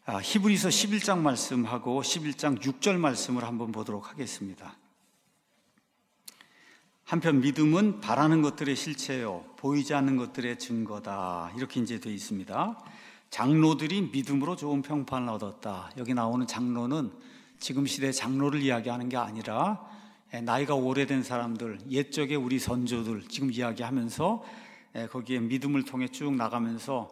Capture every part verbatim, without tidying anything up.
아, 히브리서 십일 장 말씀하고 십일 장 육 절 말씀을 한번 보도록 하겠습니다. 한편 믿음은 바라는 것들의 실체요, 보이지 않는 것들의 증거다. 이렇게 이제 되어 있습니다. 장로들이 믿음으로 좋은 평판을 얻었다. 여기 나오는 장로는 지금 시대 장로를 이야기하는 게 아니라 나이가 오래된 사람들, 옛적의 우리 선조들 지금 이야기하면서 거기에 믿음을 통해 쭉 나가면서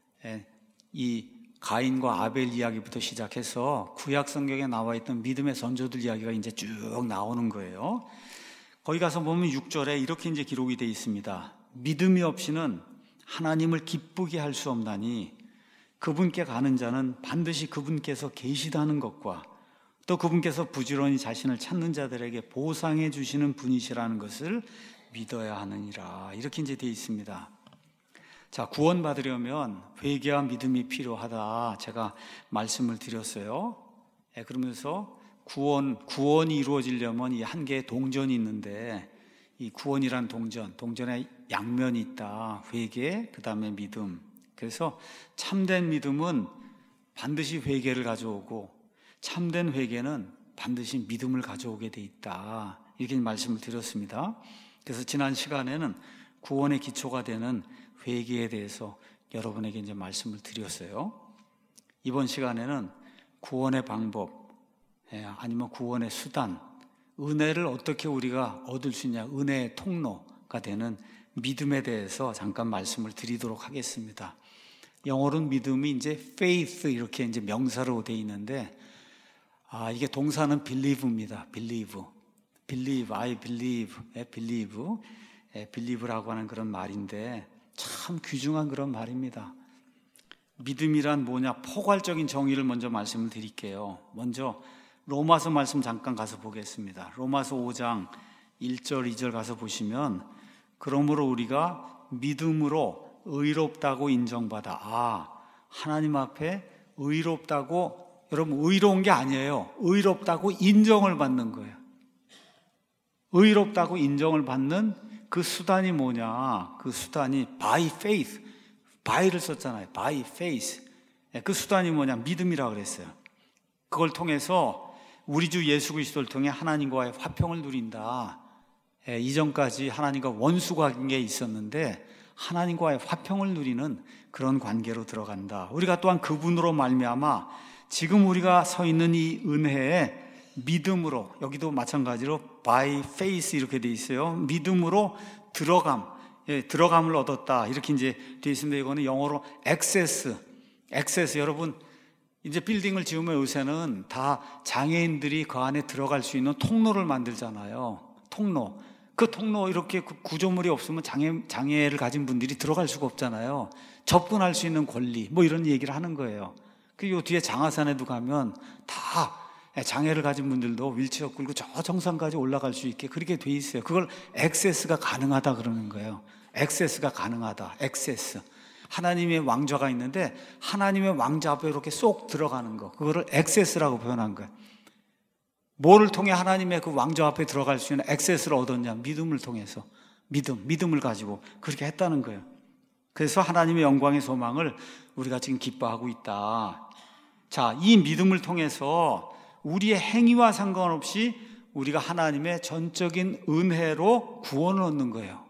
이 가인과 아벨 이야기부터 시작해서 구약 성경에 나와 있던 믿음의 선조들 이야기가 이제 쭉 나오는 거예요. 거기 가서 보면 육 절에 이렇게 이제 기록이 되어 있습니다. 믿음이 없이는 하나님을 기쁘게 할 수 없나니 그분께 가는 자는 반드시 그분께서 계시다는 것과 또 그분께서 부지런히 자신을 찾는 자들에게 보상해 주시는 분이시라는 것을 믿어야 하느니라. 이렇게 이제 되어 있습니다. 자, 구원받으려면 회개와 믿음이 필요하다. 제가 말씀을 드렸어요. 예, 그러면서 구원, 구원이 이루어지려면 이 한 개의 동전이 있는데 이 구원이란 동전, 동전에 양면이 있다. 회개, 그 다음에 믿음. 그래서 참된 믿음은 반드시 회개를 가져오고 참된 회개는 반드시 믿음을 가져오게 돼 있다. 이렇게 말씀을 드렸습니다. 그래서 지난 시간에는 구원의 기초가 되는 회개에 대해서 여러분에게 이제 말씀을 드렸어요. 이번 시간에는 구원의 방법, 아니면 구원의 수단, 은혜를 어떻게 우리가 얻을 수 있냐, 은혜의 통로가 되는 믿음에 대해서 잠깐 말씀을 드리도록 하겠습니다. 영어로는 믿음이 이제 faith 이렇게 이제 명사로 되어 있는데, 아, 이게 동사는 believe입니다. believe, believe, I believe, believe, believe라고 하는 그런 말인데 참 귀중한 그런 말입니다. 믿음이란 뭐냐? 포괄적인 정의를 먼저 말씀을 드릴게요. 먼저 로마서 말씀 잠깐 가서 보겠습니다. 로마서 오 장 일 절 이 절 가서 보시면, 그러므로 우리가 믿음으로 의롭다고 인정받아. 아, 하나님 앞에 의롭다고, 여러분 의로운 게 아니에요. 의롭다고 인정을 받는 거예요. 의롭다고 인정을 받는 그 수단이 뭐냐? 그 수단이 by faith, by를 썼잖아요. by faith. 그 수단이 뭐냐? 믿음이라고 그랬어요. 그걸 통해서 우리 주 예수 그리스도를 통해 하나님과의 화평을 누린다. 이전까지 하나님과 원수 관계에 있었는데 하나님과의 화평을 누리는 그런 관계로 들어간다. 우리가 또한 그분으로 말미암아 지금 우리가 서 있는 이 은혜에 믿음으로, 여기도 마찬가지로 by faith 이렇게 돼 있어요. 믿음으로 들어감, 예, 들어감을 얻었다. 이렇게 이제 돼 있습니다. 이거는 영어로 access, access. 여러분 이제 빌딩을 지으면 요새는 다 장애인들이 그 안에 들어갈 수 있는 통로를 만들잖아요. 통로. 그 통로 이렇게 그 구조물이 없으면 장애, 장애를 가진 분들이 들어갈 수가 없잖아요. 접근할 수 있는 권리, 뭐 이런 얘기를 하는 거예요. 그리고 뒤에 장하산에도 가면 다 장애를 가진 분들도 휠체어 끌고 저 정상까지 올라갈 수 있게 그렇게 돼 있어요. 그걸 액세스가 가능하다 그러는 거예요. 액세스가 가능하다. 액세스. 하나님의 왕좌가 있는데 하나님의 왕좌 앞에 이렇게 쏙 들어가는 거, 그거를 액세스라고 표현한 거예요. 뭐를 통해 하나님의 그 왕좌 앞에 들어갈 수 있는 액세스를 얻었냐? 믿음을 통해서. 믿음, 믿음을 가지고 그렇게 했다는 거예요. 그래서 하나님의 영광의 소망을 우리가 지금 기뻐하고 있다. 자, 이 믿음을 통해서 우리의 행위와 상관없이 우리가 하나님의 전적인 은혜로 구원을 얻는 거예요.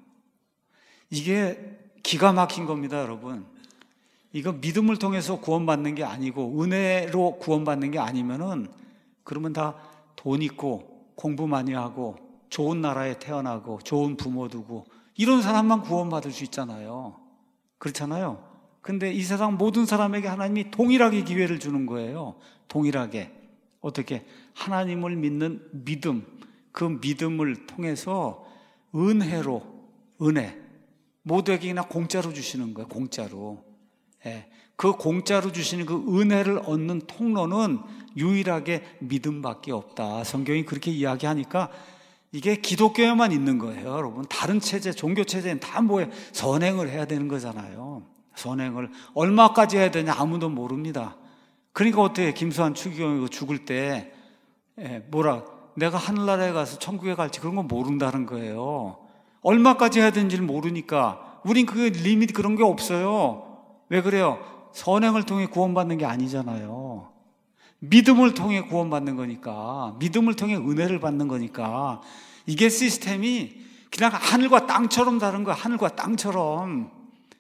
이게 기가 막힌 겁니다, 여러분. 이거 믿음을 통해서 구원받는 게 아니고 은혜로 구원받는 게 아니면은, 그러면 다 돈 있고 공부 많이 하고 좋은 나라에 태어나고 좋은 부모 두고 이런 사람만 구원받을 수 있잖아요. 그렇잖아요. 근데 이 세상 모든 사람에게 하나님이 동일하게 기회를 주는 거예요. 동일하게. 어떻게? 하나님을 믿는 믿음, 그 믿음을 통해서 은혜로, 은혜, 모두에게 그냥 공짜로 주시는 거예요. 공짜로. 예. 그 공짜로 주시는 그 은혜를 얻는 통로는 유일하게 믿음밖에 없다. 성경이 그렇게 이야기하니까 이게 기독교에만 있는 거예요, 여러분. 다른 체제, 종교 체제는 다 뭐예요? 선행을 해야 되는 거잖아요. 선행을 얼마까지 해야 되냐 아무도 모릅니다. 그러니까 어떻게 김수환 추기경이 죽을 때 뭐라, 내가 하늘나라에 가서 천국에 갈지 그런 거 모른다는 거예요. 얼마까지 해야 되는지를 모르니까. 우린 그 리밋 그런 게 없어요. 왜 그래요? 선행을 통해 구원받는 게 아니잖아요. 믿음을 통해 구원받는 거니까, 믿음을 통해 은혜를 받는 거니까, 이게 시스템이 그냥 하늘과 땅처럼 다른 거야. 하늘과 땅처럼.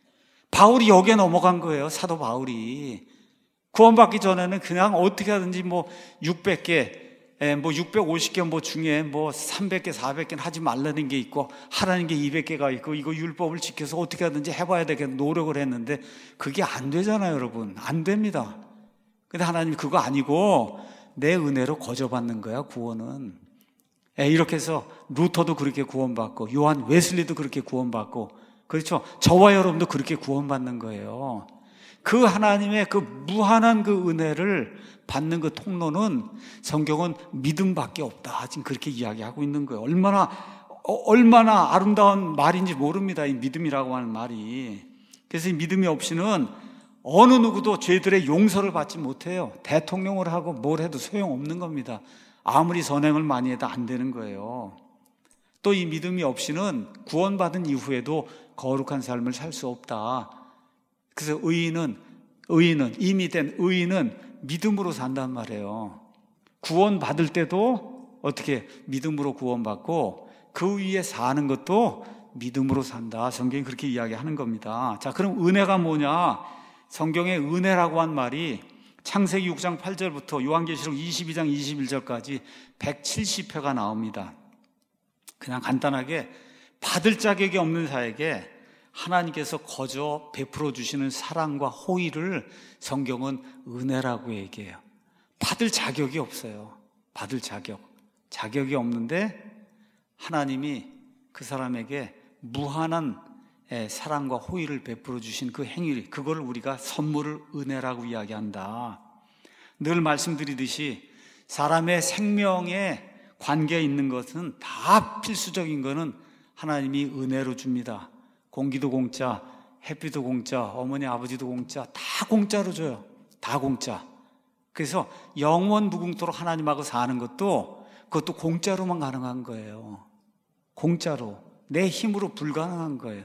바울이 여기에 넘어간 거예요. 사도 바울이. 구원받기 전에는 그냥 어떻게 하든지 뭐 육백 개, 뭐 육백오십 개 뭐 중에 뭐 삼백 개, 사백 개는 하지 말라는 게 있고 하라는 게 이백 개가 있고 이거 율법을 지켜서 어떻게 하든지 해봐야 되겠다 노력을 했는데 그게 안 되잖아요, 여러분. 안 됩니다. 근데 하나님이 그거 아니고 내 은혜로 거저받는 거야, 구원은. 이렇게 해서 루터도 그렇게 구원받고 요한 웨슬리도 그렇게 구원받고, 그렇죠? 저와 여러분도 그렇게 구원받는 거예요. 그 하나님의 그 무한한 그 은혜를 받는 그 통로는 성경은 믿음밖에 없다. 지금 그렇게 이야기하고 있는 거예요. 얼마나 어, 얼마나 아름다운 말인지 모릅니다. 이 믿음이라고 하는 말이. 그래서 이 믿음이 없이는 어느 누구도 죄들의 용서를 받지 못해요. 대통령을 하고 뭘 해도 소용없는 겁니다. 아무리 선행을 많이 해도 안 되는 거예요. 또 이 믿음이 없이는 구원받은 이후에도 거룩한 삶을 살 수 없다. 그래서 의인은 의인은 이미 된 의인은 믿음으로 산단 말이에요. 구원받을 때도 어떻게 믿음으로 구원받고 그 위에 사는 것도 믿음으로 산다. 성경이 그렇게 이야기하는 겁니다. 자, 그럼 은혜가 뭐냐? 성경의 은혜라고 한 말이 창세기 육 장 팔 절부터 요한계시록 이십이 장 이십일 절까지 백칠십 회가 나옵니다. 그냥 간단하게 받을 자격이 없는 자에게 하나님께서 거저 베풀어 주시는 사랑과 호의를 성경은 은혜라고 얘기해요. 받을 자격이 없어요. 받을 자격. 자격이 없는데 하나님이 그 사람에게 무한한 사랑과 호의를 베풀어 주신 그 행위, 그걸 우리가 선물을 은혜라고 이야기한다. 늘 말씀드리듯이 사람의 생명에 관계에 있는 것은 다 필수적인 것은 하나님이 은혜로 줍니다. 공기도 공짜, 햇빛도 공짜, 어머니 아버지도 공짜, 다 공짜로 줘요. 다 공짜. 그래서 영원 무궁토록 하나님하고 사는 것도 그것도 공짜로만 가능한 거예요. 공짜로. 내 힘으로 불가능한 거예요.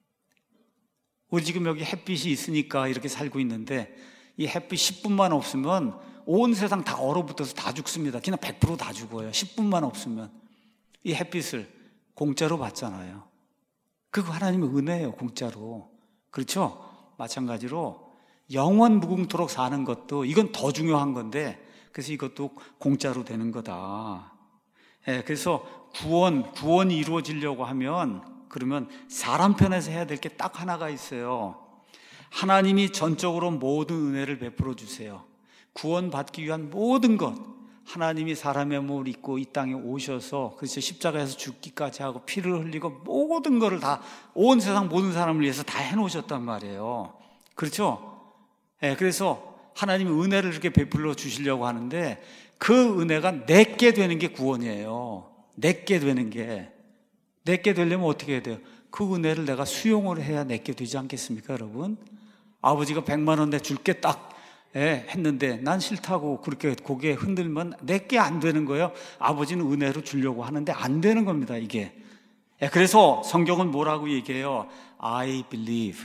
우리 지금 여기 햇빛이 있으니까 이렇게 살고 있는데 이 햇빛 십 분만 없으면 온 세상 다 얼어붙어서 다 죽습니다. 그냥 백 퍼센트 다 죽어요. 십 분만 없으면. 이 햇빛을 공짜로 받잖아요. 그거 하나님의 은혜예요. 공짜로. 그렇죠? 마찬가지로 영원 무궁토록 사는 것도 이건 더 중요한 건데 그래서 이것도 공짜로 되는 거다. 예, 그래서 구원, 구원이 이루어지려고 하면 그러면 사람 편에서 해야 될 게 딱 하나가 있어요. 하나님이 전적으로 모든 은혜를 베풀어 주세요. 구원받기 위한 모든 것, 하나님이 사람의 몸을 입고 이 땅에 오셔서 그래서 십자가에서 죽기까지 하고 피를 흘리고 모든 것을 다 온 세상 모든 사람을 위해서 다 해놓으셨단 말이에요. 그렇죠? 예, 그래서 하나님이 은혜를 이렇게 베풀어 주시려고 하는데 그 은혜가 내게 되는 게 구원이에요. 내게 되는 게. 내게 되려면 어떻게 해야 돼요? 그 은혜를 내가 수용을 해야 내게 되지 않겠습니까, 여러분? 아버지가 백만 원 내 줄게 딱 예, 했는데 난 싫다고 그렇게 고개 흔들면 내게 안 되는 거예요. 아버지는 은혜로 주려고 하는데 안 되는 겁니다, 이게. 예, 그래서 성경은 뭐라고 얘기해요? I believe.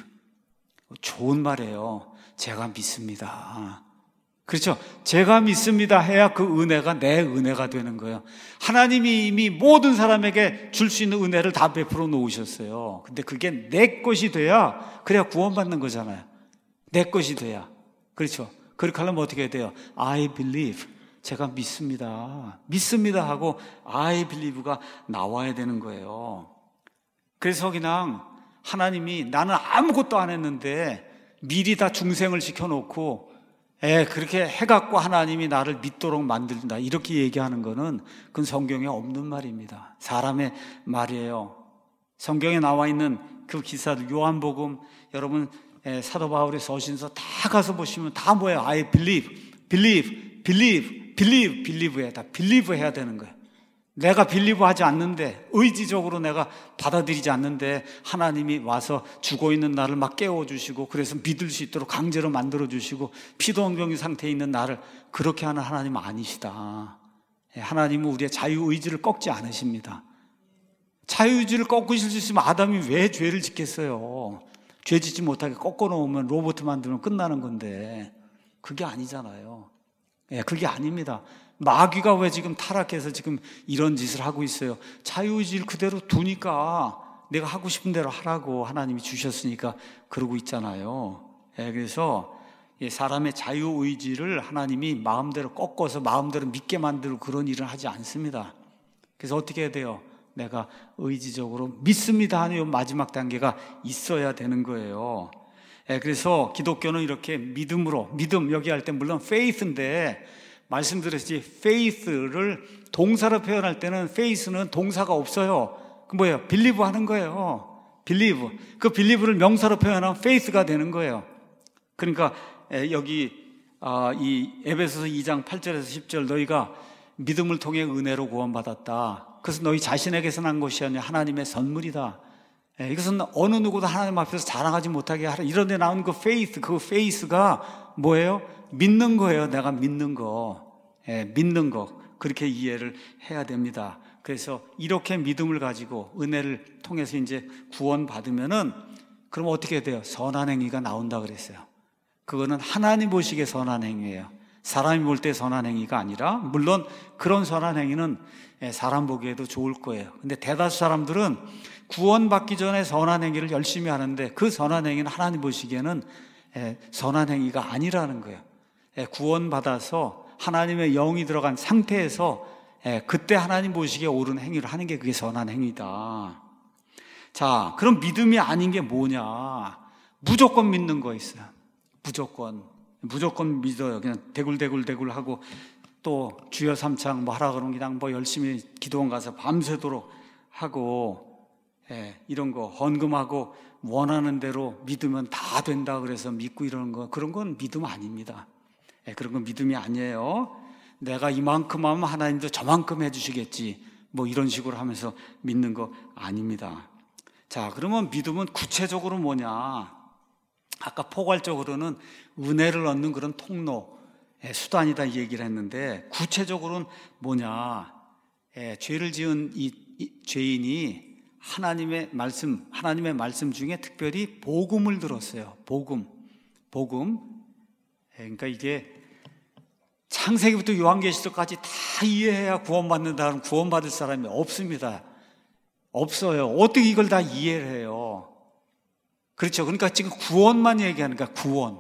좋은 말이에요. 제가 믿습니다. 그렇죠? 제가 믿습니다 해야 그 은혜가 내 은혜가 되는 거예요. 하나님이 이미 모든 사람에게 줄 수 있는 은혜를 다 베풀어 놓으셨어요. 근데 그게 내 것이 돼야 그래야 구원받는 거잖아요. 내 것이 돼야. 그렇죠? 그렇게 하려면 어떻게 해야 돼요? I believe. 제가 믿습니다. 믿습니다 하고 I believe가 나와야 되는 거예요. 그래서 그냥 하나님이 나는 아무것도 안 했는데 미리 다 중생을 시켜놓고 예, 그렇게 해갖고 하나님이 나를 믿도록 만든다 이렇게 얘기하는 거는 그건 성경에 없는 말입니다. 사람의 말이에요. 성경에 나와 있는 그 기사들 요한복음 여러분 예, 사도 바울의 서신서 다 가서 보시면 다 뭐예요? I believe, believe, believe, believe, believe에 다 believe 해야 되는 거예요. 내가 believe 하지 않는데 의지적으로 내가 받아들이지 않는데 하나님이 와서 죽어있는 나를 막 깨워주시고 그래서 믿을 수 있도록 강제로 만들어주시고 피동병의 상태에 있는 나를 그렇게 하는 하나님은 아니시다. 하나님은 우리의 자유의지를 꺾지 않으십니다. 자유의지를 꺾으실 수 있으면 아담이 왜 죄를 짓겠어요? 죄 짓지 못하게 꺾어 놓으면 로봇 만들면 끝나는 건데 그게 아니잖아요. 예, 그게 아닙니다. 마귀가 왜 지금 타락해서 지금 이런 짓을 하고 있어요? 자유의지를 그대로 두니까 내가 하고 싶은 대로 하라고 하나님이 주셨으니까 그러고 있잖아요. 예, 그래서 사람의 자유의지를 하나님이 마음대로 꺾어서 마음대로 믿게 만들고 그런 일을 하지 않습니다. 그래서 어떻게 해야 돼요? 내가 의지적으로 믿습니다 하는 마지막 단계가 있어야 되는 거예요. 예, 그래서 기독교는 이렇게 믿음으로, 믿음 여기 할 때 물론 faith인데 말씀드렸듯이 faith를 동사로 표현할 때는 faith는 동사가 없어요. 그 뭐예요? believe 하는 거예요. believe. 그 believe를 명사로 표현하면 faith가 되는 거예요. 그러니까 여기 이 에베소서 이 장 팔 절에서 십 절 너희가 믿음을 통해 은혜로 구원받았다. 그것은 너희 자신에게서 난 것이 아니라 하나님의 선물이다. 이것은 어느 누구도 하나님 앞에서 자랑하지 못하게 하라. 이런 데 나오는 그 faith, 그 faith가 뭐예요? 믿는 거예요. 내가 믿는 거. 예, 믿는 거. 그렇게 이해를 해야 됩니다. 그래서 이렇게 믿음을 가지고 은혜를 통해서 이제 구원받으면은 그럼 어떻게 돼요? 선한 행위가 나온다 그랬어요. 그거는 하나님 보시기에 선한 행위예요. 사람이 볼 때 선한 행위가 아니라, 물론 그런 선한 행위는 사람 보기에도 좋을 거예요. 근데 대다수 사람들은 구원받기 전에 선한 행위를 열심히 하는데 그 선한 행위는 하나님 보시기에는 선한 행위가 아니라는 거예요. 구원받아서 하나님의 영이 들어간 상태에서 그때 하나님 보시기에 옳은 행위를 하는 게 그게 선한 행위다. 자, 그럼 믿음이 아닌 게 뭐냐? 무조건 믿는 거 있어요. 무조건. 무조건 믿어요. 그냥 대굴대굴대굴 하고 또 주여 삼창 뭐 하라 그러면 그냥 뭐 열심히 기도원 가서 밤새도록 하고, 예, 이런 거 헌금하고 원하는 대로 믿으면 다 된다 그래서 믿고 이러는 거, 그런 건 믿음 아닙니다. 예, 그런 건 믿음이 아니에요. 내가 이만큼 하면 하나님도 저만큼 해주시겠지, 뭐 이런 식으로 하면서 믿는 거 아닙니다. 자, 그러면 믿음은 구체적으로 뭐냐? 아까 포괄적으로는 은혜를 얻는 그런 통로, 예, 수단이다 이 얘기를 했는데, 구체적으로는 뭐냐? 예, 죄를 지은 이, 이 죄인이 하나님의 말씀, 하나님의 말씀 중에 특별히 복음을 들었어요. 복음, 복음. 예, 그러니까 이게 창세기부터 요한계시록까지 다 이해해야 구원받는다는, 구원받을 사람이 없습니다. 없어요. 어떻게 이걸 다 이해를 해요? 그렇죠. 그러니까 지금 구원만 얘기하는 거야. 구원.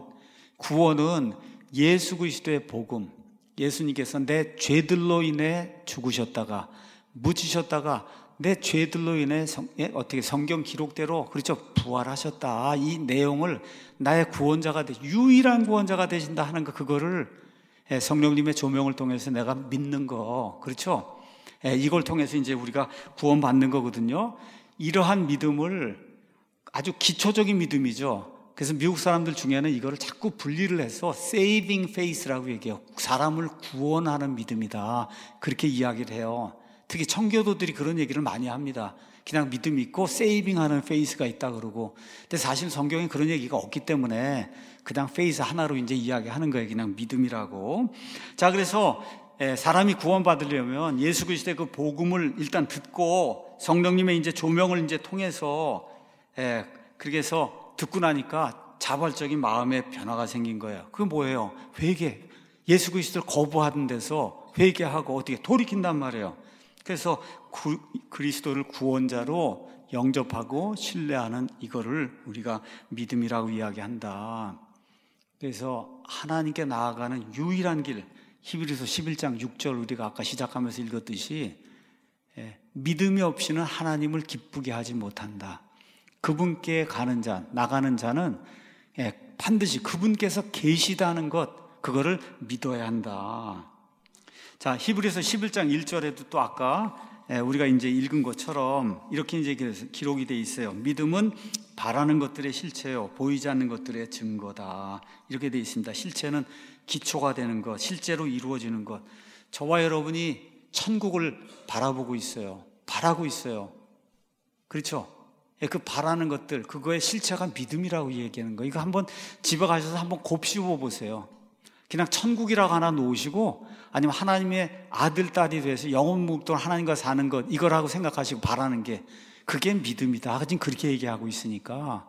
구원은 예수 그리스도의 복음. 예수님께서 내 죄들로 인해 죽으셨다가 묻히셨다가 내 죄들로 인해 성, 예? 어떻게 성경 기록대로, 그렇죠, 부활하셨다. 이 내용을 나의 구원자가 되, 유일한 구원자가 되신다 하는 거, 그거를 예, 성령님의 조명을 통해서 내가 믿는 거, 그렇죠? 예, 이걸 통해서 이제 우리가 구원받는 거거든요. 이러한 믿음을, 아주 기초적인 믿음이죠. 그래서 미국 사람들 중에는 이거를 자꾸 분리를 해서 saving faith라고 얘기해요. 사람을 구원하는 믿음이다, 그렇게 이야기를 해요. 특히 청교도들이 그런 얘기를 많이 합니다. 그냥 믿음이 있고 saving하는 faith가 있다 그러고. 근데 사실 성경에 그런 얘기가 없기 때문에 그냥 faith 하나로 이제 이야기하는 거예요. 그냥 믿음이라고. 자, 그래서 사람이 구원받으려면 예수 그리스도의 그 복음을 일단 듣고 성령님의 이제 조명을 이제 통해서, 예, 그렇게 해서 듣고 나니까 자발적인 마음의 변화가 생긴 거예요. 그게 뭐예요? 회개. 예수 그리스도를 거부하는 데서 회개하고 어떻게 돌이킨단 말이에요. 그래서 구, 그리스도를 구원자로 영접하고 신뢰하는 이거를 우리가 믿음이라고 이야기한다. 그래서 하나님께 나아가는 유일한 길, 히브리서 십일 장 육 절 우리가 아까 시작하면서 읽었듯이, 예, 믿음이 없이는 하나님을 기쁘게 하지 못한다. 그분께 가는 자, 나가는 자는, 예, 반드시 그분께서 계시다는 것, 그거를 믿어야 한다. 자, 히브리서 십일 장 일 절에도 또 아까 우리가 이제 읽은 것처럼 이렇게 이제 기록이 돼 있어요. 믿음은 바라는 것들의 실체요, 보이지 않는 것들의 증거다. 이렇게 돼 있습니다. 실체는 기초가 되는 것, 실제로 이루어지는 것. 저와 여러분이 천국을 바라보고 있어요. 바라고 있어요. 그렇죠? 그 바라는 것들, 그거의 실체가 믿음이라고 얘기하는 거예요. 이거 한번 집에 가셔서 한번 곱씹어 보세요. 그냥 천국이라고 하나 놓으시고, 아니면 하나님의 아들, 딸이 돼서 영원무궁토록 하나님과 사는 것, 이거라고 생각하시고 바라는 게, 그게 믿음이다. 지금 그렇게 얘기하고 있으니까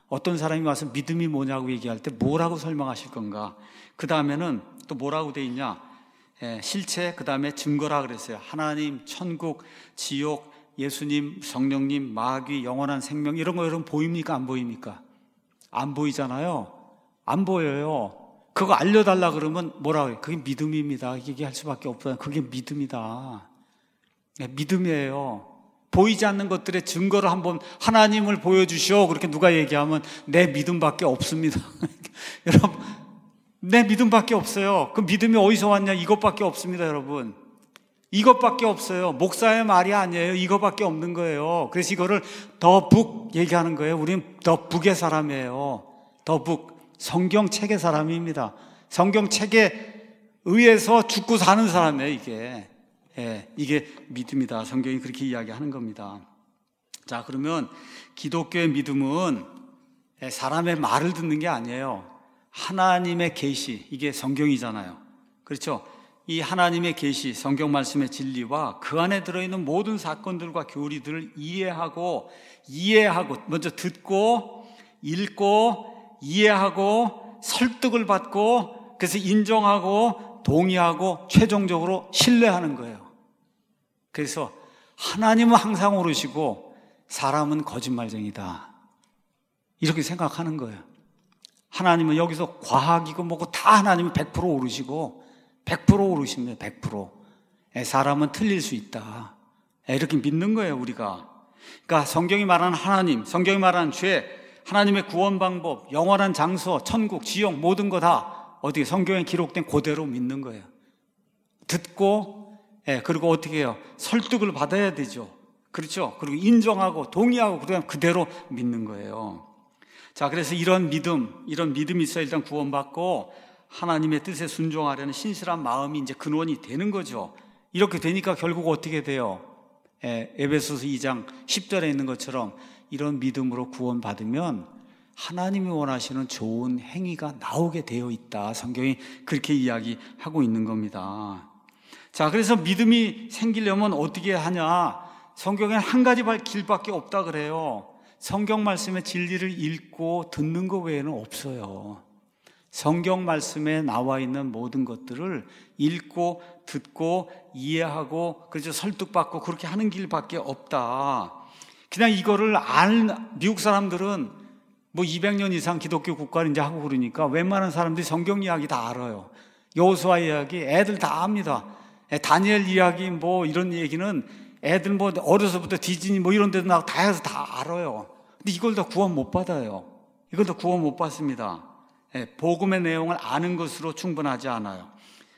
어떤 사람이 와서 믿음이 뭐냐고 얘기할 때 뭐라고 설명하실 건가? 그 다음에는 또 뭐라고 돼 있냐? 예, 실체, 그 다음에 증거라 그랬어요. 하나님, 천국, 지옥, 예수님, 성령님, 마귀, 영원한 생명 이런 거 여러분 보입니까? 안 보입니까? 안 보이잖아요. 안 보여요. 그거 알려달라 그러면 뭐라고 해요? 그게 믿음입니다. 얘기할 수밖에 없어요. 그게 믿음이다. 예, 믿음이에요. 보이지 않는 것들의 증거를 한번 하나님을 보여주시오. 그렇게 누가 얘기하면 내 믿음밖에 없습니다. 여러분, 내 믿음밖에 없어요. 그 믿음이 어디서 왔냐? 이것밖에 없습니다, 여러분. 이것밖에 없어요. 목사의 말이 아니에요. 이것밖에 없는 거예요. 그래서 이거를 더 북 얘기하는 거예요. 우리는 더 북의 사람이에요. 더 북. 성경책의 사람입니다. 성경책에 의해서 죽고 사는 사람이에요, 이게. 예, 이게 믿음이다. 성경이 그렇게 이야기하는 겁니다. 자, 그러면 기독교의 믿음은 사람의 말을 듣는 게 아니에요. 하나님의 계시, 이게 성경이잖아요. 그렇죠? 이 하나님의 계시, 성경 말씀의 진리와 그 안에 들어있는 모든 사건들과 교리들을 이해하고 이해하고 먼저 듣고 읽고 이해하고 설득을 받고 그래서 인정하고 동의하고 최종적으로 신뢰하는 거예요. 그래서 하나님은 항상 오르시고 사람은 거짓말쟁이다. 이렇게 생각하는 거예요. 하나님은 여기서 과학이고 뭐고 다 하나님은 백 퍼센트 오르시고 백 퍼센트 오르십니다. 백 퍼센트. 사람은 틀릴 수 있다. 이렇게 믿는 거예요, 우리가. 그러니까 성경이 말하는 하나님, 성경이 말하는 죄, 하나님의 구원 방법, 영원한 장소, 천국, 지옥 모든 거 다 어떻게 성경에 기록된 그대로 믿는 거예요. 듣고 예, 그리고 어떻게 해요? 설득을 받아야 되죠. 그렇죠? 그리고 인정하고 동의하고 그다음 그대로 믿는 거예요. 자, 그래서 이런 믿음, 이런 믿음이 있어야 일단 구원받고 하나님의 뜻에 순종하려는 신실한 마음이 이제 근원이 되는 거죠. 이렇게 되니까 결국 어떻게 돼요? 예, 에베소서 이 장 십 절에 있는 것처럼 이런 믿음으로 구원받으면 하나님이 원하시는 좋은 행위가 나오게 되어 있다. 성경이 그렇게 이야기하고 있는 겁니다. 자, 그래서 믿음이 생기려면 어떻게 하냐? 성경에 한 가지 길밖에 없다 그래요. 성경 말씀의 진리를 읽고 듣는 것 외에는 없어요. 성경 말씀에 나와 있는 모든 것들을 읽고 듣고 이해하고 그래서 설득받고 그렇게 하는 길밖에 없다. 그냥 이거를 알, 미국 사람들은 뭐 이백 년 이상 기독교 국가를 이제 하고 그러니까 웬만한 사람들이 성경 이야기 다 알아요. 여호수아 이야기 애들 다 압니다. 다니엘 이야기 뭐 이런 얘기는 애들 뭐 어려서부터 디즈니 뭐 이런 데도 나고 다 해서 다 알아요. 근데 이걸 다 구원 못 받아요. 이걸 다 구원 못 받습니다. 복음의 내용을 아는 것으로 충분하지 않아요.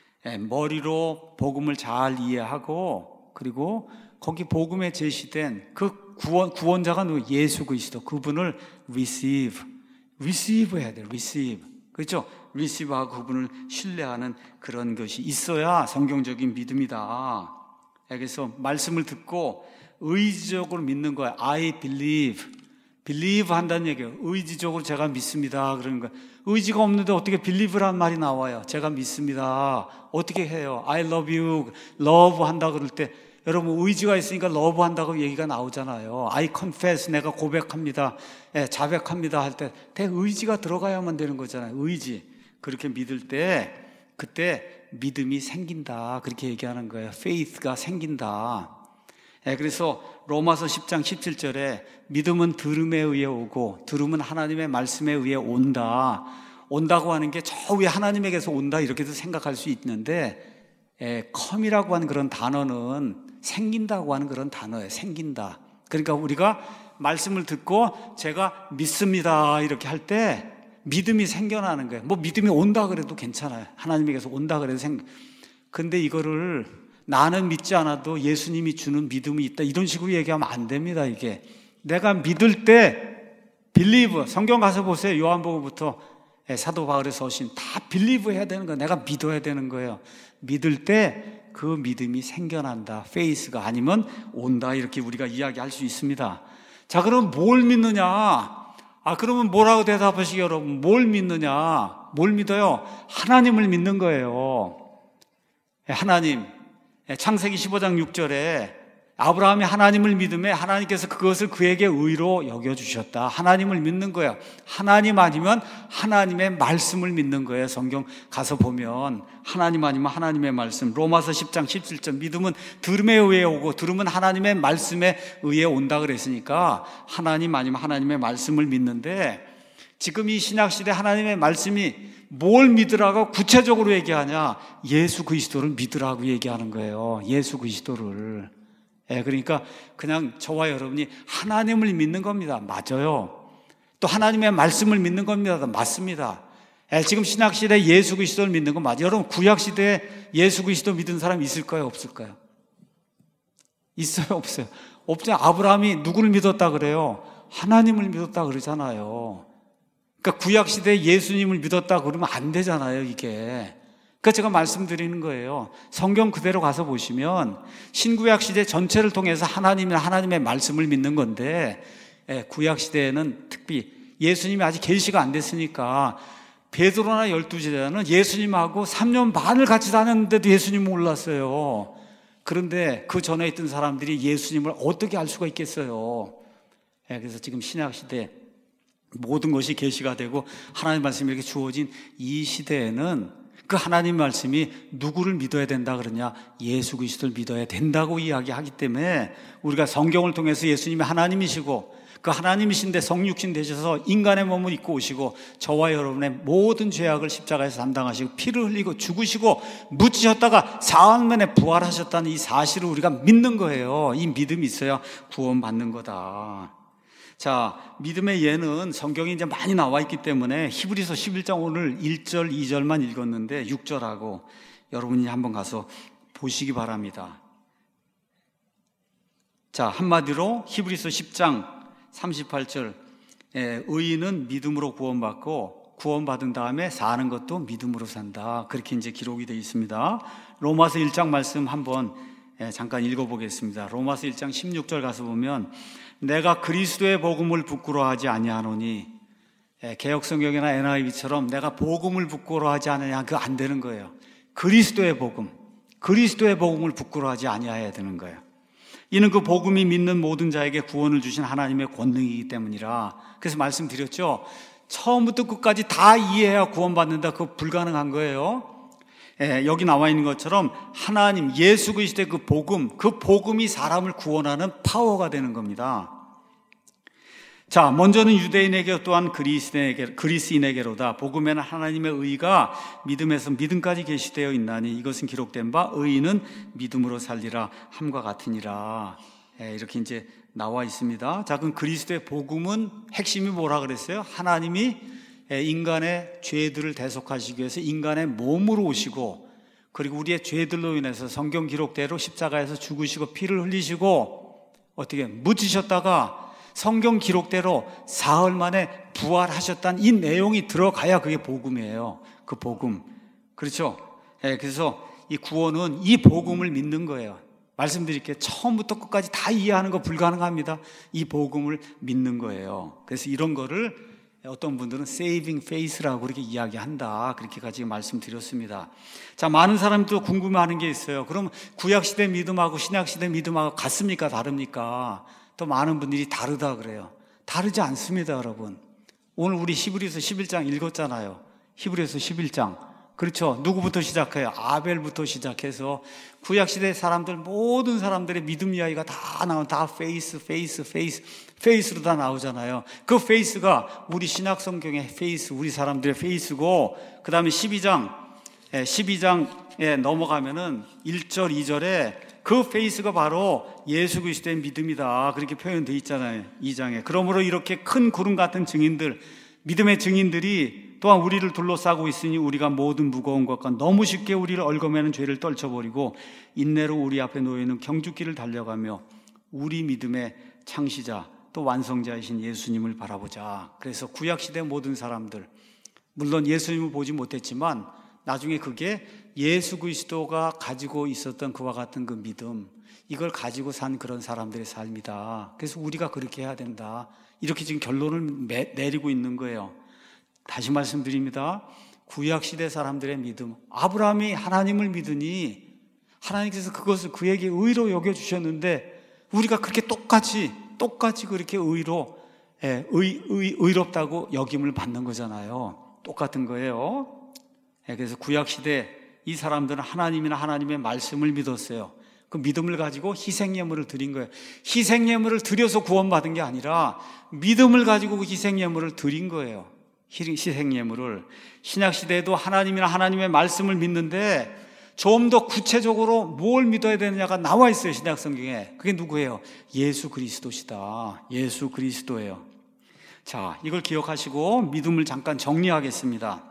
머리로 복음을 잘 이해하고 그리고 거기 복음에 제시된 그 구원, 구원자가 누구? 예수 그리스도. 그분을 receive, receive 해야 돼요. receive. 그렇죠? receive하고 그분을 신뢰하는 그런 것이 있어야 성경적인 믿음이다. 그래서 말씀을 듣고 의지적으로 믿는 거예요. I believe. believe 한다는 얘기예요. 의지적으로 제가 믿습니다. 그러는 거예요. 의지가 없는데 어떻게 believe란 말이 나와요? 제가 믿습니다. 어떻게 해요? I love you. love 한다 그럴 때 여러분 의지가 있으니까 love 한다고 얘기가 나오잖아요. I confess. 내가 고백합니다. 예, 자백합니다 할 때 대의지가 들어가야만 되는 거잖아요. 의지. 그렇게 믿을 때 그때 믿음이 생긴다. 그렇게 얘기하는 거예요. faith가 생긴다. 예, 그래서 로마서 십 장 십칠 절에 믿음은 들음에 의해 오고 들음은 하나님의 말씀에 의해 온다. 온다고 하는 게 저 위에 하나님에게서 온다 이렇게도 생각할 수 있는데 예, come이라고 하는 그런 단어는 생긴다고 하는 그런 단어예요. 생긴다. 그러니까 우리가 말씀을 듣고 제가 믿습니다 이렇게 할 때 믿음이 생겨나는 거예요. 뭐 믿음이 온다 그래도 괜찮아요. 하나님에게서 온다 그래도 생. 근데 이거를 나는 믿지 않아도 예수님이 주는 믿음이 있다 이런 식으로 얘기하면 안 됩니다. 이게 내가 믿을 때 believe. 성경 가서 보세요. 요한복음부터 사도 바울의 서신 다 believe 해야 되는 거예요. 내가 믿어야 되는 거예요. 믿을 때 그 믿음이 생겨난다. faith가 아니면 온다 이렇게 우리가 이야기할 수 있습니다. 자, 그럼 뭘 믿느냐? 아, 그러면 뭐라고 대답하시게 여러분? 뭘 믿느냐? 뭘 믿어요? 하나님을 믿는 거예요. 하나님. 창세기 십오 장 육 절에 아브라함이 하나님을 믿음에 하나님께서 그것을 그에게 의로 여겨주셨다. 하나님을 믿는 거예요. 하나님 아니면 하나님의 말씀을 믿는 거예요. 성경 가서 보면 하나님 아니면 하나님의 말씀. 로마서 십 장 십칠 절 믿음은 들음에 의해 오고 들음은 하나님의 말씀에 의해 온다 그랬으니까 하나님 아니면 하나님의 말씀을 믿는데, 지금 이 신약시대 하나님의 말씀이 뭘 믿으라고 구체적으로 얘기하냐? 예수 그리스도를 믿으라고 얘기하는 거예요. 예수 그리스도를. 예, 그러니까 그냥 저와 여러분이 하나님을 믿는 겁니다. 맞아요. 또 하나님의 말씀을 믿는 겁니다. 맞습니다. 예, 지금 신약시대에 예수 그리스도를 믿는 건 맞아요. 여러분 구약시대에 예수 그리스도 믿은 사람 있을까요? 없을까요? 있어요? 없어요? 없죠. 아브라함이 누구를 믿었다 그래요? 하나님을 믿었다 그러잖아요. 그러니까 구약시대에 예수님을 믿었다 그러면 안 되잖아요, 이게. 그러니까 제가 말씀드리는 거예요. 성경 그대로 가서 보시면 신구약 시대 전체를 통해서 하나님의 하나님의 말씀을 믿는 건데, 예, 구약 시대에는 특히 예수님이 아직 계시가 안 됐으니까 베드로나 열두 제자는 예수님하고 삼 년 반을 같이 다녔는데도 예수님 몰랐어요. 그런데 그 전에 있던 사람들이 예수님을 어떻게 알 수가 있겠어요? 예, 그래서 지금 신약 시대 모든 것이 계시가 되고 하나님의 말씀이 이렇게 주어진 이 시대에는 그 하나님 말씀이 누구를 믿어야 된다 그러냐? 예수 그리스도를 믿어야 된다고 이야기하기 때문에 우리가 성경을 통해서 예수님이 하나님이시고 그 하나님이신데 성육신 되셔서 인간의 몸을 입고 오시고 저와 여러분의 모든 죄악을 십자가에서 담당하시고 피를 흘리고 죽으시고 묻히셨다가 사흘 만에 부활하셨다는 이 사실을 우리가 믿는 거예요. 이 믿음이 있어야 구원받는 거다. 자, 믿음의 예는 성경에 이제 많이 나와 있기 때문에 히브리서 십일 장 오늘 일 절, 이 절만 읽었는데 육 절하고 여러분이 한번 가서 보시기 바랍니다. 자, 한마디로 히브리서 십 장 삼십팔 절, 예, 의인은 믿음으로 구원받고 구원받은 다음에 사는 것도 믿음으로 산다. 그렇게 이제 기록이 되어 있습니다. 로마서 일 장 말씀 한번 예, 잠깐 읽어보겠습니다. 로마서 일 장 십육 절 가서 보면 내가 그리스도의 복음을 부끄러워하지 아니하노니, 예, 개역성경이나 엔아이브이처럼 내가 복음을 부끄러워하지 않으냐, 그거 안 되는 거예요. 그리스도의 복음, 그리스도의 복음을 부끄러워하지 아니해야 되는 거예요. 이는 그 복음이 믿는 모든 자에게 구원을 주신 하나님의 권능이기 때문이라. 그래서 말씀드렸죠. 처음부터 끝까지 다 이해해야 구원받는다. 그거 불가능한 거예요. 예, 여기 나와 있는 것처럼 하나님 예수 그리스도의 그 복음, 그 복음이 사람을 구원하는 파워가 되는 겁니다. 자, 먼저는 유대인에게 또한 그리스인에게, 그리스인에게로다. 복음에는 하나님의 의가 믿음에서 믿음까지 계시되어 있나니 이것은 기록된 바 의인은 믿음으로 살리라 함과 같으니라. 예, 이렇게 이제 나와 있습니다. 자, 그럼 그리스도의 복음은 핵심이 뭐라 그랬어요? 하나님이 인간의 죄들을 대속하시기 위해서 인간의 몸으로 오시고, 그리고 우리의 죄들로 인해서 성경 기록대로 십자가에서 죽으시고 피를 흘리시고 어떻게 묻히셨다가 성경 기록대로 사흘 만에 부활하셨다는 이 내용이 들어가야 그게 복음이에요. 그 복음. 그렇죠? 예, 그래서 이 구원은 이 복음을 믿는 거예요. 말씀드릴게요. 처음부터 끝까지 다 이해하는 거 불가능합니다. 이 복음을 믿는 거예요. 그래서 이런 거를 어떤 분들은 saving faith라고 그렇게 이야기한다. 그렇게까지 말씀드렸습니다. 자, 많은 사람도 궁금해하는 게 있어요. 그럼 구약시대 믿음하고 신약시대 믿음하고 같습니까? 다릅니까? 또 많은 분들이 다르다 그래요. 다르지 않습니다, 여러분. 오늘 우리 히브리서 십일 장 읽었잖아요. 히브리서 십일 장. 그렇죠. 누구부터 시작해요? 아벨부터 시작해서 구약시대 사람들, 모든 사람들의 믿음 이야기가 다 나오는, 다 페이스, 페이스, 페이스, 페이스로 다 나오잖아요. 그 페이스가 우리 신약 성경의 페이스, 우리 사람들의 페이스고, 그 다음에 십이 장, 십이 장에 넘어가면은 일 절, 이 절에 그 페이스가 바로 예수 그리스도의 믿음이다. 그렇게 표현되어 있잖아요. 이 장에. 그러므로 이렇게 큰 구름 같은 증인들, 믿음의 증인들이 또한 우리를 둘러싸고 있으니 우리가 모든 무거운 것과 너무 쉽게 우리를 얽어매는 죄를 떨쳐버리고 인내로 우리 앞에 놓여있는 경주길을 달려가며 우리 믿음의 창시자 또 완성자이신 예수님을 바라보자. 그래서 구약시대 모든 사람들, 물론 예수님을 보지 못했지만 나중에 그게 예수 그리스도가 가지고 있었던 그와 같은 그 믿음, 이걸 가지고 산 그런 사람들의 삶이다. 그래서 우리가 그렇게 해야 된다. 이렇게 지금 결론을 매, 내리고 있는 거예요. 다시 말씀드립니다. 구약시대 사람들의 믿음, 아브라함이 하나님을 믿으니 하나님께서 그것을 그에게 의로 여겨주셨는데 우리가 그렇게 똑같이 똑같이 그렇게 의로 예, 의, 의, 의롭다고 여김을 받는 거잖아요. 똑같은 거예요. 예, 그래서 구약시대 이 사람들은 하나님이나 하나님의 말씀을 믿었어요. 그 믿음을 가지고 희생예물을 드린 거예요. 희생예물을 드려서 구원받은 게 아니라 믿음을 가지고 그 희생예물을 드린 거예요. 희생예물을. 신약시대에도 하나님이나 하나님의 말씀을 믿는데 좀 더 구체적으로 뭘 믿어야 되느냐가 나와 있어요. 신약성경에. 그게 누구예요? 예수 그리스도시다. 예수 그리스도예요. 자, 이걸 기억하시고 믿음을 잠깐 정리하겠습니다.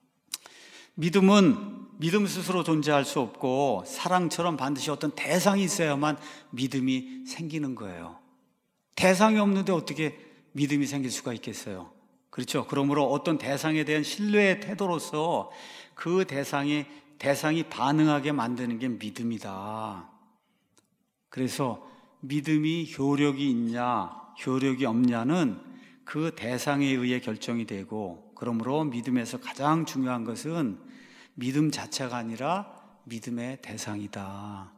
믿음은 믿음 스스로 존재할 수 없고 사랑처럼 반드시 어떤 대상이 있어야만 믿음이 생기는 거예요. 대상이 없는데 어떻게 믿음이 생길 수가 있겠어요? 그렇죠? 그러므로 어떤 대상에 대한 신뢰의 태도로서 그 대상이 대상이 반응하게 만드는 게 믿음이다. 그래서 믿음이 효력이 있냐, 효력이 없냐는 그 대상에 의해 결정이 되고, 그러므로 믿음에서 가장 중요한 것은 믿음 자체가 아니라 믿음의 대상이다.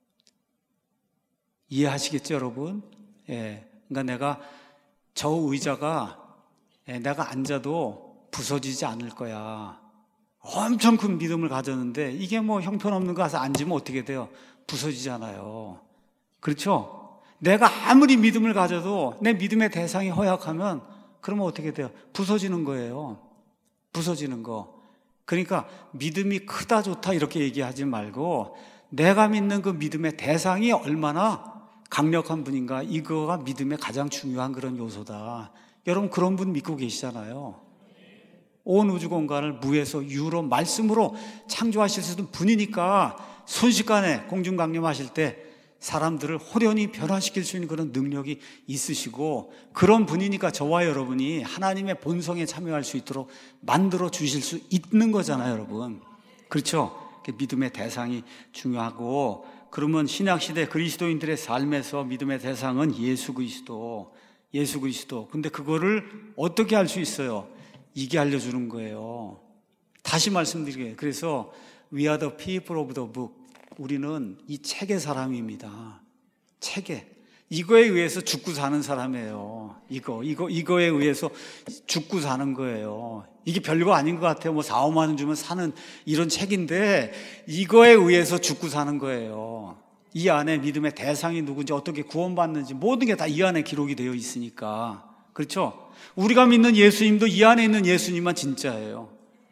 이해하시겠죠, 여러분? 예. 그러니까 내가 저 의자가 예, 내가 앉아도 부서지지 않을 거야. 엄청 큰 믿음을 가졌는데 이게 뭐 형편없는 거 가서 앉으면 어떻게 돼요? 부서지잖아요. 그렇죠? 내가 아무리 믿음을 가져도 내 믿음의 대상이 허약하면 그러면 어떻게 돼요? 부서지는 거예요. 부서지는 거. 그러니까 믿음이 크다 좋다 이렇게 얘기하지 말고 내가 믿는 그 믿음의 대상이 얼마나 강력한 분인가, 이거가 믿음의 가장 중요한 그런 요소다. 여러분 그런 분 믿고 계시잖아요. 온 우주 공간을 무에서 유로 말씀으로 창조하실 수 있는 분이니까 순식간에 공중강림하실 때 사람들을 호련히 변화시킬 수 있는 그런 능력이 있으시고, 그런 분이니까 저와 여러분이 하나님의 본성에 참여할 수 있도록 만들어 주실 수 있는 거잖아요, 여러분. 그렇죠? 믿음의 대상이 중요하고, 그러면 신약시대 그리스도인들의 삶에서 믿음의 대상은 예수 그리스도, 예수 그리스도. 근데 그거를 어떻게 할 수 있어요? 이게 알려주는 거예요. 다시 말씀드리게요. 그래서 We are the people of the book. 우리는 이 책의 사람입니다. 책에. 이거에 의해서 죽고 사는 사람이에요. 이거, 이거, 이거에 의해서 죽고 사는 거예요. 이게 별거 아닌 것 같아요. 뭐 사오만 원 주면 사는 이런 책인데 이거에 의해서 죽고 사는 거예요. 이 안에 믿음의 대상이 누군지, 어떻게 구원받는지 모든 게 다 이 안에 기록이 되어 있으니까. 그렇죠? 우리가 믿는 예수님도 이 안에 있는 예수님만 진짜예요.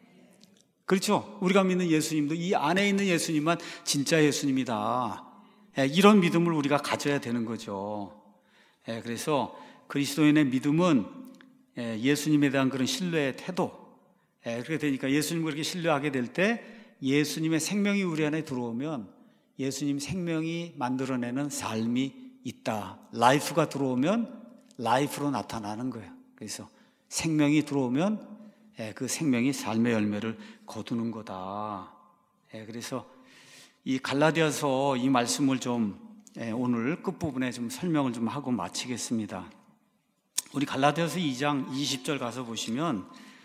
그렇죠? 우리가 믿는 예수님도 이 안에 있는 예수님만 진짜 예수님이다. 이런 믿음을 우리가 가져야 되는 거죠. 그래서 그리스도인의 믿음은 예수님에 대한 그런 신뢰의 태도. 그렇게 되니까 예수님을 그렇게 신뢰하게 될 때 예수님의 생명이 우리 안에 들어오면 예수님 생명이 만들어내는 삶이 있다. 라이프가 들어오면 라이프로 나타나는 거예요. 그래서 생명이 들어오면 그 생명이 삶의 열매를 거두는 거다. 그래서 이 갈라디아서 이 말씀을 좀 오늘 끝부분에 좀 설명을 좀 하고 마치겠습니다. 우리 갈라디아서 이 장 이십 절 가서 보시면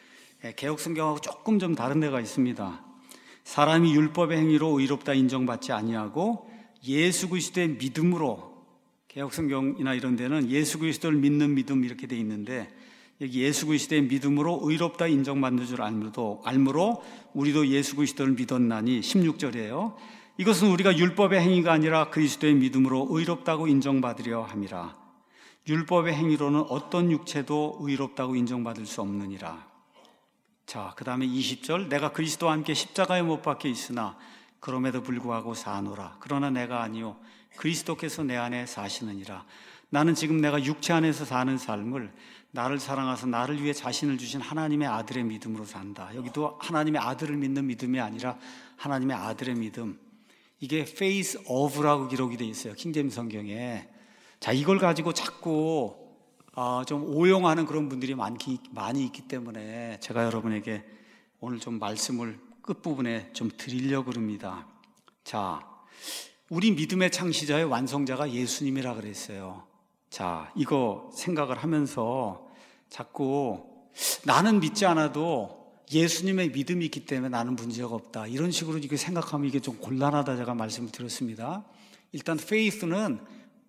개역성경하고 조금 좀 다른 데가 있습니다. 사람이 율법의 행위로 의롭다 인정받지 아니하고 예수 그리스도의 믿음으로, 개역성경이나 이런 데는 예수 그리스도를 믿는 믿음 이렇게 돼 있는데 여기 예수 그리스도의 믿음으로 의롭다 인정받는 줄 알므로, 알므로 우리도 예수 그리스도를 믿었나니 십육 절이에요. 이것은 우리가 율법의 행위가 아니라 그리스도의 믿음으로 의롭다고 인정받으려 함이라. 율법의 행위로는 어떤 육체도 의롭다고 인정받을 수 없느니라. 자, 그 다음에 이십 절. 내가 그리스도와 함께 십자가에 못 박혀 있으나 그럼에도 불구하고 사노라. 그러나 내가 아니요 그리스도께서 내 안에 사시느니라. 나는 지금 내가 육체 안에서 사는 삶을 나를 사랑하사 나를 위해 자신을 주신 하나님의 아들의 믿음으로 산다. 여기도 하나님의 아들을 믿는 믿음이 아니라 하나님의 아들의 믿음. 이게 faith of라고 기록이 되어 있어요, 킹제임스 성경에. 자, 이걸 가지고 자꾸 어, 좀 오용하는 그런 분들이 많기, 많이 있기 때문에 제가 여러분에게 오늘 좀 말씀을 끝부분에 좀 드리려고 합니다. 자, 우리 믿음의 창시자의 완성자가 예수님이라 그랬어요. 자, 이거 생각을 하면서 자꾸 나는 믿지 않아도 예수님의 믿음이 있기 때문에 나는 문제가 없다, 이런 식으로 이렇게 생각하면 이게 좀 곤란하다 제가 말씀을 드렸습니다. 일단 faith는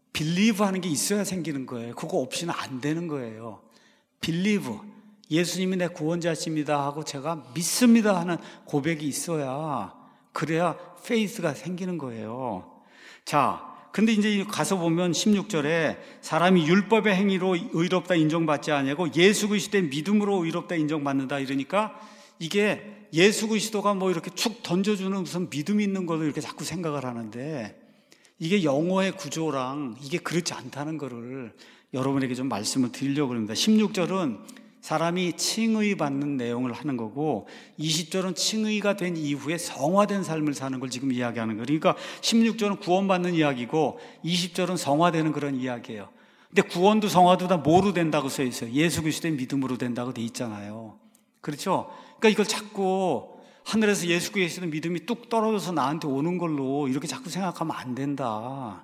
빌리브 하는 게 있어야 생기는 거예요. 그거 없이는 안 되는 거예요. 빌리브, 예수님이 내 구원자십니다 하고 제가 믿습니다 하는 고백이 있어야, 그래야 페이스가 생기는 거예요. 자, 근데 이제 가서 보면 십육 절에 사람이 율법의 행위로 의롭다 인정받지 아니하고 예수 그리스도의 믿음으로 의롭다 인정받는다 이러니까, 이게 예수 그리스도가 뭐 이렇게 축 던져주는 무슨 믿음이 있는 걸로 이렇게 자꾸 생각을 하는데, 이게 영어의 구조랑 이게 그렇지 않다는 거를 여러분에게 좀 말씀을 드리려고 합니다. 십육 절은 사람이 칭의 받는 내용을 하는 거고, 이십 절은 칭의가 된 이후에 성화된 삶을 사는 걸 지금 이야기하는 거예요. 그러니까 십육 절은 구원받는 이야기고 이십 절은 성화되는 그런 이야기예요. 근데 구원도 성화도 다 뭐로 된다고 써 있어요? 예수 그리스도의 믿음으로 된다고 돼 있잖아요. 그렇죠? 그러니까 이걸 자꾸 하늘에서 예수 그리스도의 믿음이 뚝 떨어져서 나한테 오는 걸로 이렇게 자꾸 생각하면 안 된다.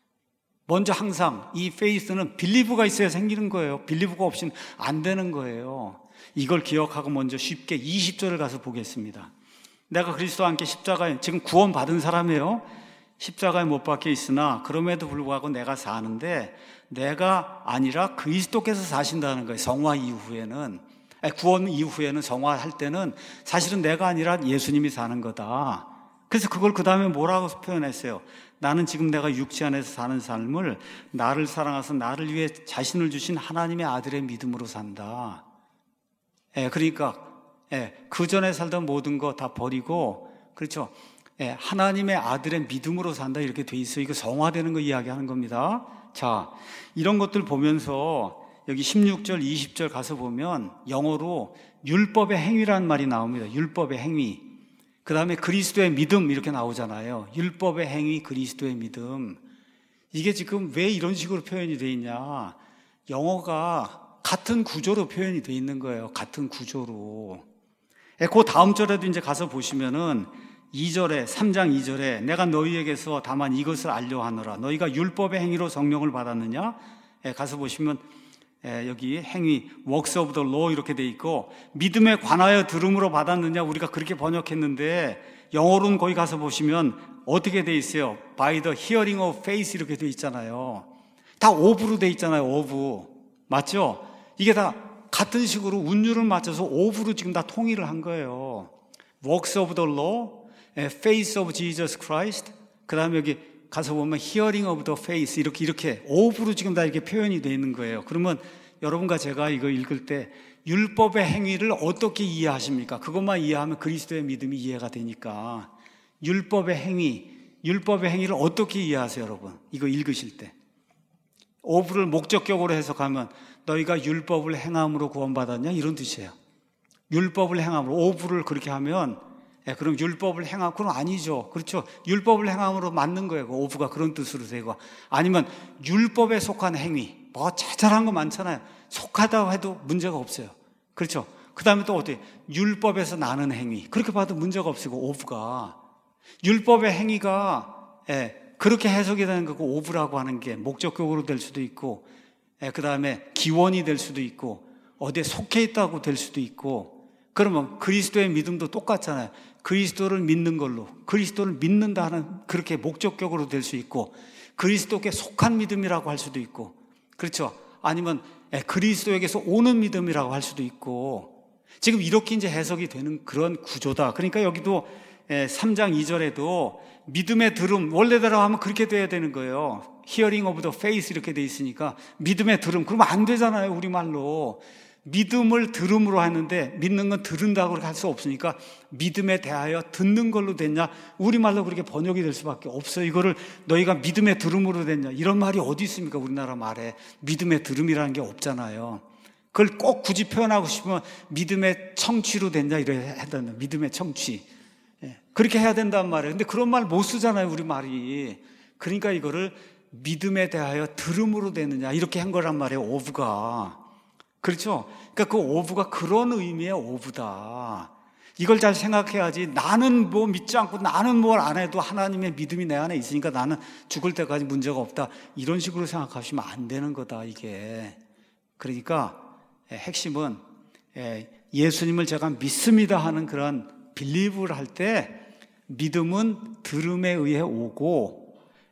먼저 항상 이 페이스는 빌리브가 있어야 생기는 거예요. 빌리브가 없이는 안 되는 거예요. 이걸 기억하고 먼저 쉽게 이십 절을 가서 보겠습니다. 내가 그리스도와 함께 십자가에, 지금 구원받은 사람이에요. 십자가에 못 박혀 있으나 그럼에도 불구하고 내가 사는데, 내가 아니라 그리스도께서 사신다는 거예요. 성화 이후에는, 구원 이후에는, 성화할 때는 사실은 내가 아니라 예수님이 사는 거다. 그래서 그걸 그 다음에 뭐라고 표현했어요? 나는 지금 내가 육체 안에서 사는 삶을 나를 사랑하셔서 나를 위해 자신을 주신 하나님의 아들의 믿음으로 산다. 예, 그러니까 예, 그 전에 살던 모든 거 다 버리고, 그렇죠? 예, 하나님의 아들의 믿음으로 산다 이렇게 돼 있어요. 이거 성화되는 거 이야기하는 겁니다. 자, 이런 것들 보면서 여기 십육 절, 이십 절 가서 보면 영어로 율법의 행위라는 말이 나옵니다. 율법의 행위. 그 다음에 그리스도의 믿음 이렇게 나오잖아요. 율법의 행위, 그리스도의 믿음. 이게 지금 왜 이런 식으로 표현이 되어 있냐? 영어가 같은 구조로 표현이 되어 있는 거예요. 같은 구조로. 그 다음 절에도 이제 가서 보시면은 이 절에, 삼 장 이 절에 내가 너희에게서 다만 이것을 알려 하노라. 너희가 율법의 행위로 성령을 받았느냐? 가서 보시면 여기 행위, works of the law 이렇게 돼 있고, 믿음에 관하여 들음으로 받았느냐 우리가 그렇게 번역했는데, 영어로는 거기 가서 보시면 어떻게 돼 있어요? by the hearing of faith 이렇게 돼 있잖아요. 다 of로 돼 있잖아요. of. 맞죠? 이게 다 같은 식으로 운율을 맞춰서 of로 지금 다 통일을 한 거예요. works of the law, faith of Jesus Christ, 그 다음에 여기 가서 보면 hearing of the faith 이렇게 이렇게 of로 지금 다 이렇게 표현이 되어 있는 거예요. 그러면 여러분과 제가 이거 읽을 때 율법의 행위를 어떻게 이해하십니까? 그것만 이해하면 그리스도의 믿음이 이해가 되니까, 율법의 행위, 율법의 행위를 어떻게 이해하세요, 여러분? 이거 읽으실 때 of를 목적격으로 해석하면 너희가 율법을 행함으로 구원받았냐 이런 뜻이에요. 율법을 행함으로, of를 그렇게 하면 예, 그럼 율법을 행함, 그럼 아니죠. 그렇죠. 율법을 행함으로 맞는 거예요. 그 오브가 그런 뜻으로 되고. 아니면 율법에 속한 행위. 뭐 자잘한 거 많잖아요. 속하다고 해도 문제가 없어요. 그렇죠. 그 다음에 또 어떻게? 율법에서 나는 행위. 그렇게 봐도 문제가 없고, 오브가. 율법의 행위가, 예, 그렇게 해석이 되는 거고, 오브라고 하는 게 목적격으로 될 수도 있고, 예, 그 다음에 기원이 될 수도 있고, 어디에 속해 있다고 될 수도 있고, 그러면 그리스도의 믿음도 똑같잖아요. 그리스도를 믿는 걸로, 그리스도를 믿는다 하는 그렇게 목적격으로 될 수 있고, 그리스도께 속한 믿음이라고 할 수도 있고, 그렇죠. 아니면 그리스도에게서 오는 믿음이라고 할 수도 있고, 지금 이렇게 이제 해석이 되는 그런 구조다. 그러니까 여기도 삼 장 이 절에도 믿음의 들음, 원래대로 하면 그렇게 돼야 되는 거예요. Hearing of the faith 이렇게 돼 있으니까 믿음의 들음, 그러면 안 되잖아요, 우리말로. 믿음을 들음으로 하는데 믿는 건 들은다고 그렇게 할 수 없으니까 믿음에 대하여 듣는 걸로 됐냐? 우리말로 그렇게 번역이 될 수밖에 없어요. 이거를 너희가 믿음에 들음으로 됐냐? 이런 말이 어디 있습니까? 우리나라 말에 믿음에 들음이라는 게 없잖아요. 그걸 꼭 굳이 표현하고 싶으면 믿음의 청취로 됐냐? 이래 해야 된다. 믿음의 청취. 그렇게 해야 된단 말이에요. 근데 그런 말 못 쓰잖아요, 우리 말이. 그러니까 이거를 믿음에 대하여 들음으로 되느냐? 이렇게 한 거란 말이에요, 오브가. 그렇죠? 그러니까 그 오브가 그런 의미의 오브다. 이걸 잘 생각해야지. 나는 뭐 믿지 않고 나는 뭘 안 해도 하나님의 믿음이 내 안에 있으니까 나는 죽을 때까지 문제가 없다. 이런 식으로 생각하시면 안 되는 거다, 이게. 그러니까 핵심은 예수님을 제가 믿습니다 하는 그런 빌리브를 할 때 믿음은 들음에 의해 오고,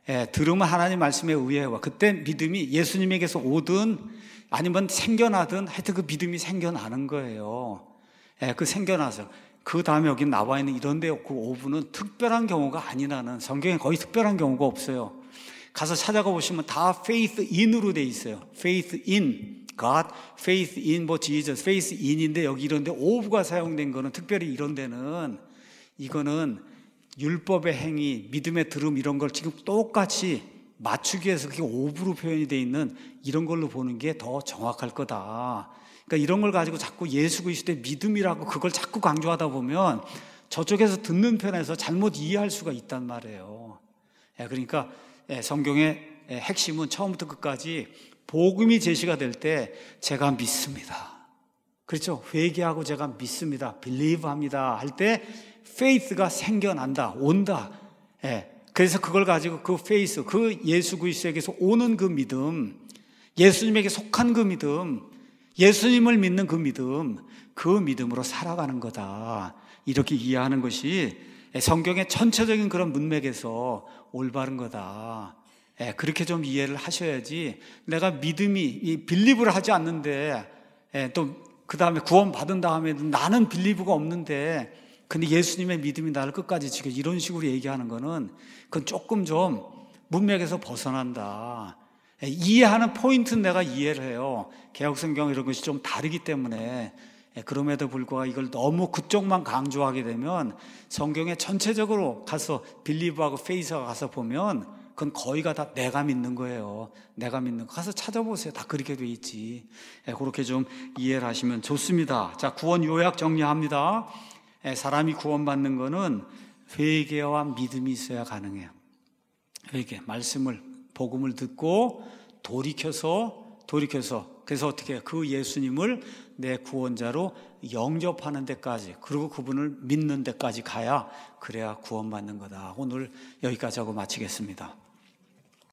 예, 들으면 하나님 말씀에 의해와 그때 믿음이 예수님에게서 오든 아니면 생겨나든 하여튼 그 믿음이 생겨나는 거예요. 예, 그 생겨나서 그 다음에 여기 나와 있는 이런 데 그 오분은 특별한 경우가 아니라는, 성경에 거의 특별한 경우가 없어요. 가서 찾아가 보시면 다 faith in으로 돼 있어요. faith in God, faith in 뭐 Jesus, faith in인데 여기 이런 데 오브가 사용된 거는 특별히 이런 데는 이거는 율법의 행위, 믿음의 들음 이런 걸 지금 똑같이 맞추기 위해서 그게 오브로 표현이 돼 있는 이런 걸로 보는 게 더 정확할 거다. 그러니까 이런 걸 가지고 자꾸 예수 그리스도의 믿음이라고 그걸 자꾸 강조하다 보면 저쪽에서 듣는 편에서 잘못 이해할 수가 있단 말이에요. 그러니까 성경의 핵심은 처음부터 끝까지 복음이 제시가 될 때 제가 믿습니다. 그렇죠? 회개하고 제가 믿습니다. believe 합니다. 할 때 faith가 생겨난다, 온다. 그래서 그걸 가지고 그 faith, 그 예수 그리스도에게서 오는 그 믿음, 예수님에게 속한 그 믿음, 예수님을 믿는 그 믿음, 그 믿음으로 살아가는 거다. 이렇게 이해하는 것이 성경의 전체적인 그런 문맥에서 올바른 거다. 그렇게 좀 이해를 하셔야지 내가 믿음이, 이 빌리브를 하지 않는데 또 그 다음에 구원 받은 다음에 나는 빌리브가 없는데 근데 예수님의 믿음이 나를 끝까지 지켜 이런 식으로 얘기하는 거는 그건 조금 좀 문맥에서 벗어난다. 이해하는 포인트는 내가 이해를 해요. 개혁성경 이런 것이 좀 다르기 때문에. 그럼에도 불구하고 이걸 너무 그쪽만 강조하게 되면 성경에 전체적으로 가서 빌리브하고 페이스가 가서 보면 그건 거의가 다 내가 믿는 거예요. 내가 믿는 거. 가서 찾아보세요. 다 그렇게 돼 있지. 그렇게 좀 이해를 하시면 좋습니다. 자, 구원 요약 정리합니다. 사람이 구원받는 거는 회개와 믿음이 있어야 가능해요. 회개, 말씀을, 복음을 듣고 돌이켜서 돌이켜서 그래서 어떻게 해요? 그 예수님을 내 구원자로 영접하는 데까지, 그리고 그분을 믿는 데까지 가야 그래야 구원받는 거다. 오늘 여기까지 하고 마치겠습니다.